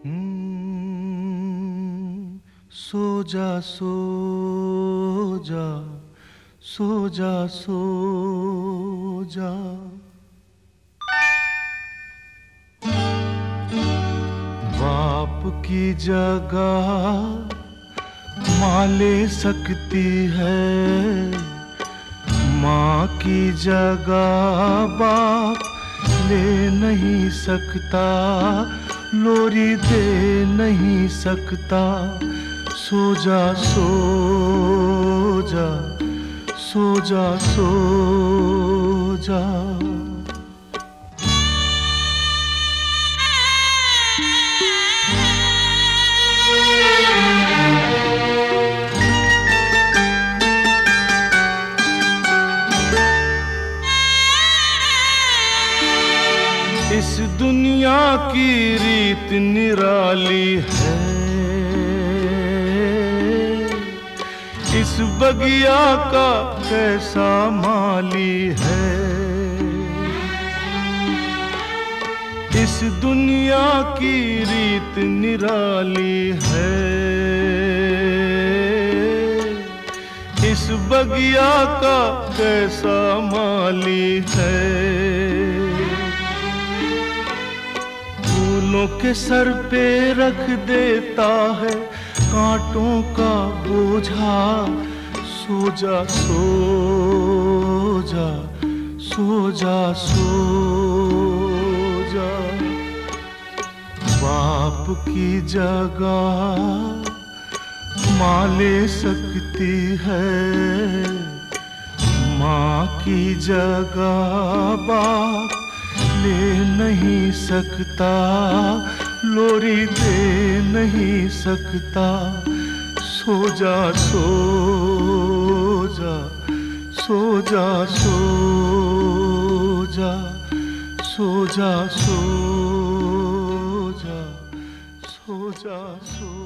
सो जा सो जा सो जा सो जा। बाप की जगह माँ ले सकती है, माँ की जगह बाप ले नहीं सकता, लोरी दे नहीं सकता। सो जा सो जा सो जा सो जा। इस दुनिया की रीत निराली है, इस बगिया का कैसा माली है। इस दुनिया की रीत निराली है, इस बगिया का कैसा माली है। फूलों के सर पे रख देता है कांटों का बोझा। सो जा सो जा सो जा सो जा। बाप की जगह माँ ले सकती है, माँ की जगह बाप ले नहीं सकता, लोरी दे नहीं सकता। सो जा सो जा सो जा सो जा सो जा सो जा सो जा सो।